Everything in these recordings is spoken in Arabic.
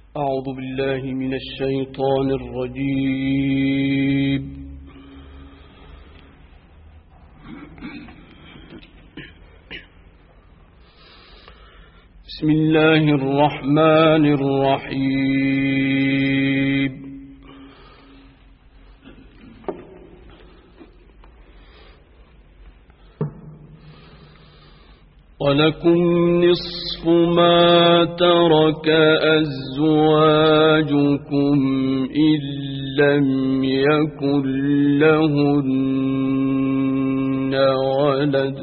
أعوذ بالله من الشيطان الرجيم. بسم الله الرحمن الرحيم. ولكم نصف ما ترك أزواجكم إن لم يكن لهن ولد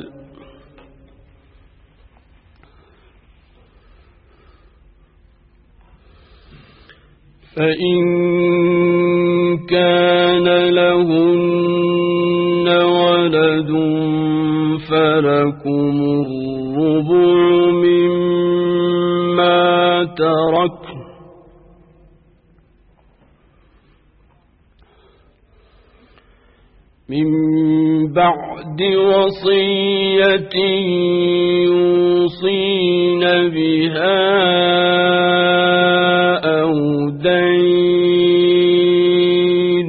فإن كان لهن ولد فلكم الربع مما تركن من بعد وصية يوصين بها أو دين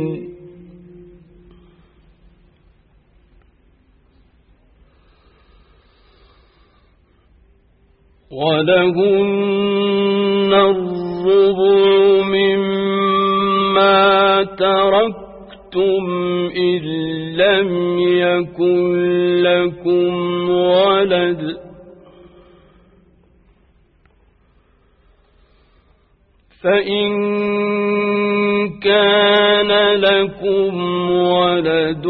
ولهن الربع مما تركتم إن لم يكن لكم ولد فإن كان لكم ولد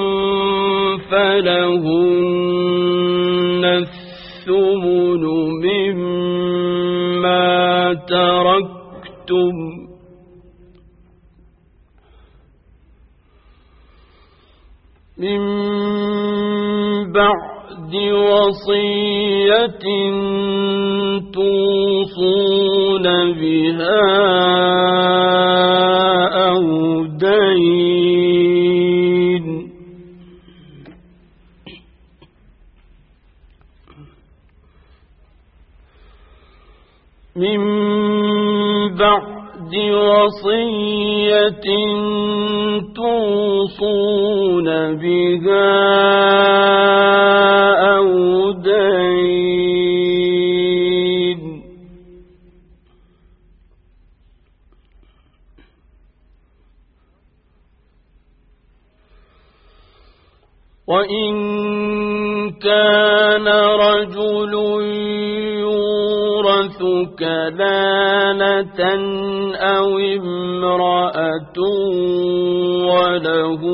فلهن الثمن مما تركتم من بعد وصية توصون بها أو دين من بعد وصية توصون بها أو دين وإن كان رجل يورث كلالة أو امرأة وله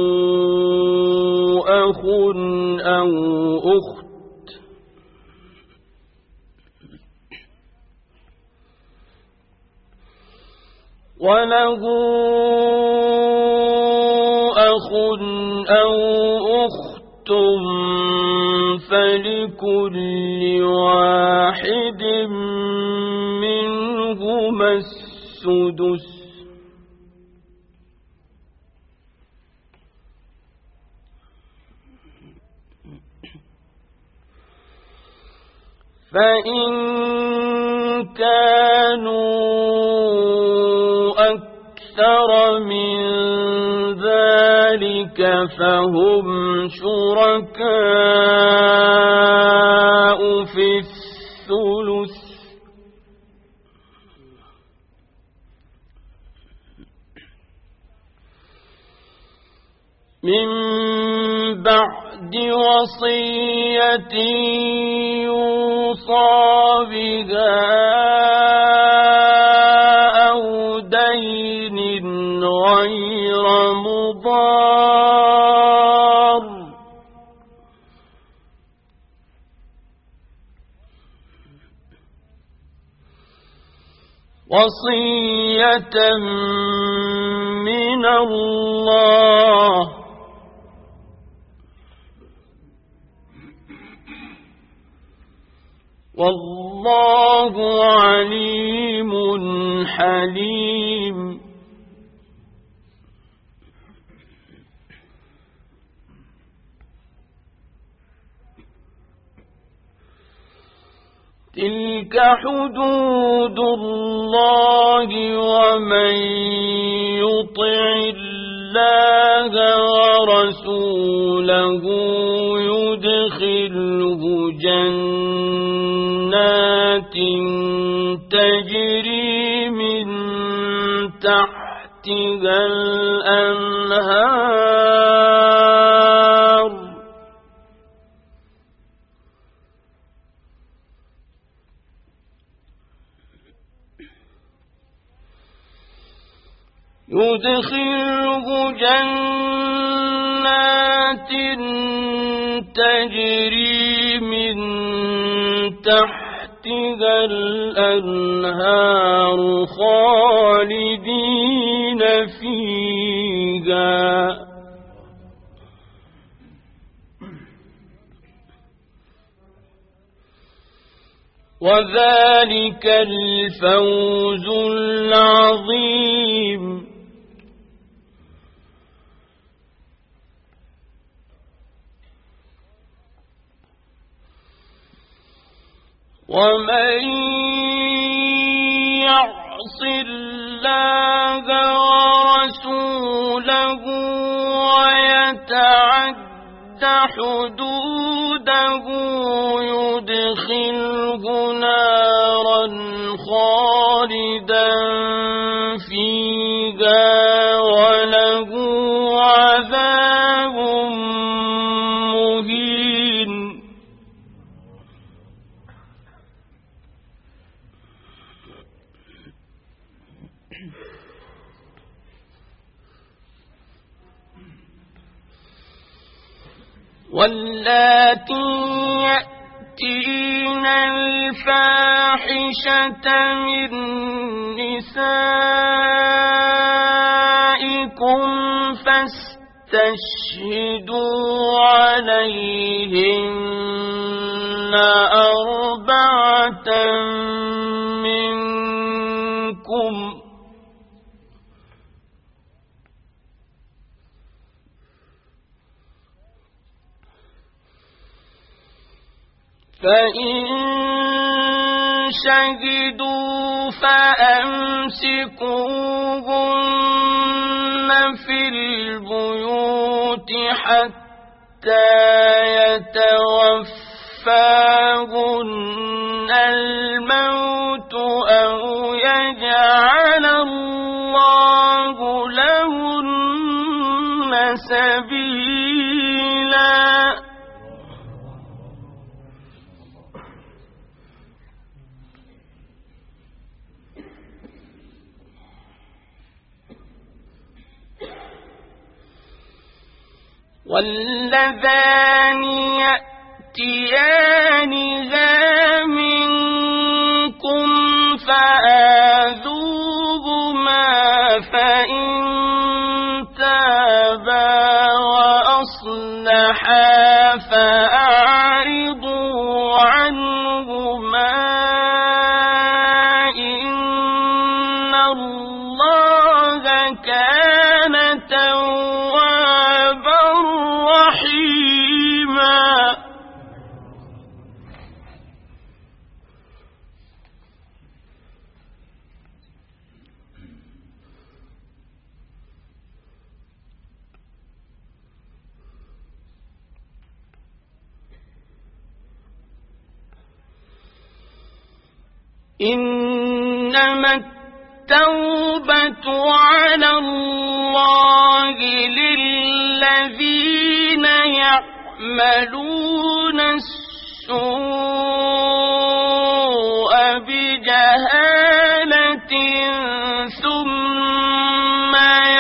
أخ أو أخت فلكل واحد منهما السدس فإن كانوا أكثر من ذلك فهم شركاء في الثلث من بعد وصية يوصى بها أو دين غير مضار وصية من الله والله عليم حليم. تلك حدود الله ومن يطع الله ورسوله يدخله جنات تجري من تحتها الأنهار يدخله جنات تجري من تحتها الأنهار خالدين فيها وذلك الفوز العظيم. ومن يعص الله ورسوله ويتعد حدوده يدخله نارا خالدا فيها وله عذاب مهين. واللاتي يأتين الفاحشة من نسائكم فاستشهدوا عليهن 4 منكم فإن شهدوا فأمسكوهن في البيوت حتى يتوفاهن الموت أو يجعل الله لهن سبيلا. واللذان يأتيانها منكم فآذوهما فإن تابا وأصلحا فأعرضوا عنهما إن الله كان توابا رحيما. إنما التوبة على الله للذين يعملون السوء بجهالة ثم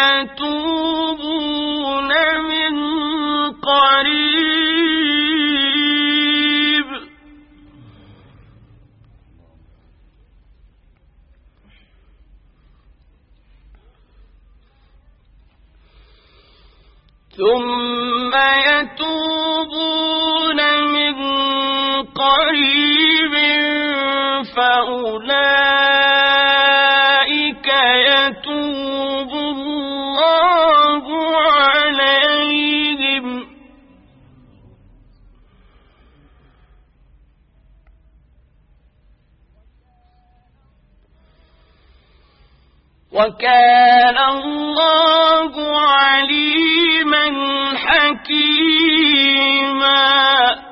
يتوبون من قريب فأولئك يتوب الله عليهم ۗ وكان الله عليما حكيما.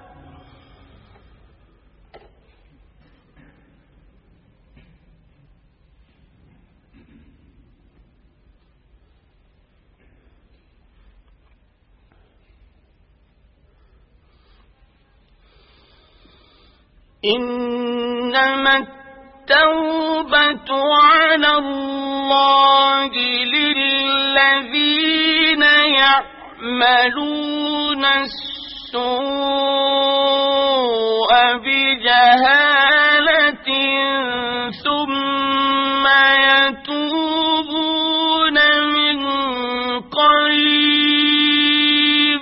إنما التوبة على الله للذين يعملون السوء بجهالة ثم يتوبون من قريب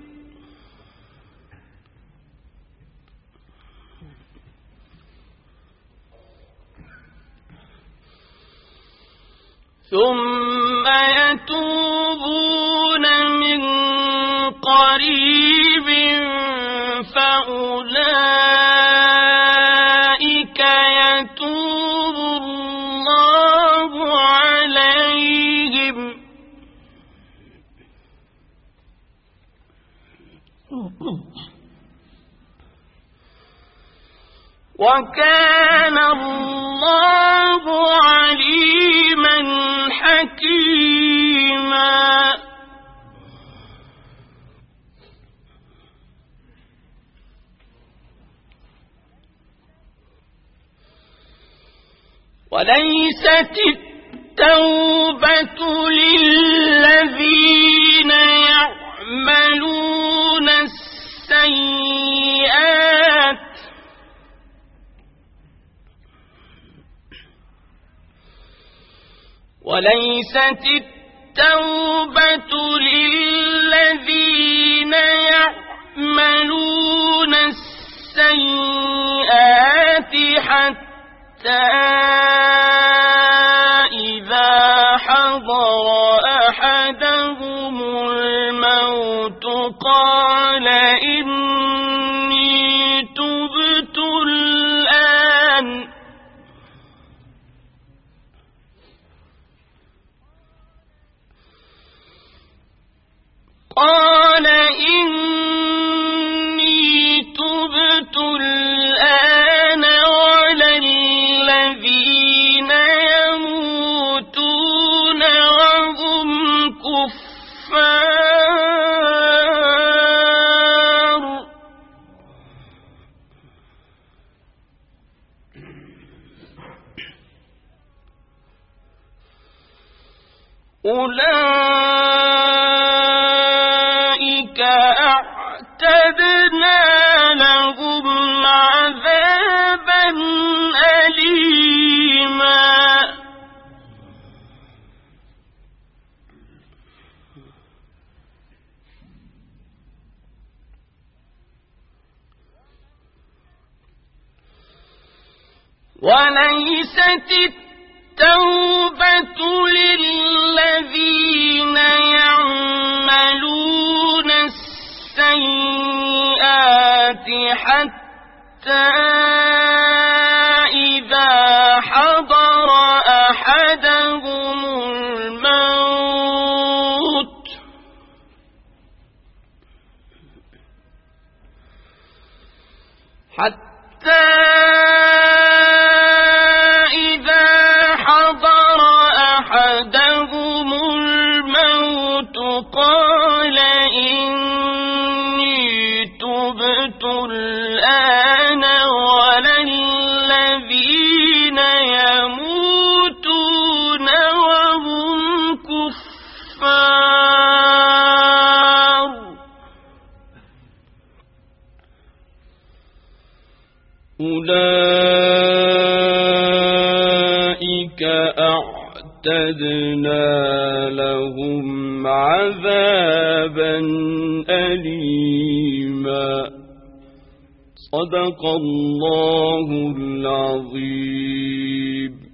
فأولئك يتوب الله عليهم وكان الله عليما حكيما. وليست التوبة للذين يعملون السيئات وليست التوبة للذين يعملون السيئات حتى إذا حضر أحدهم الموت قال إني تبت الآن ولا الذين يموتون وهم كفار أولئك أعتدنا لهم عذابا أليما. وليست التوبة للذين يعملون السيئات حتى إذا حضر أحدهم الموت قال إني تبت الآن ولا الذين يموتون وهم كفار أولئك أعتدنا لهم عذابا أليما. صدق الله العظيم.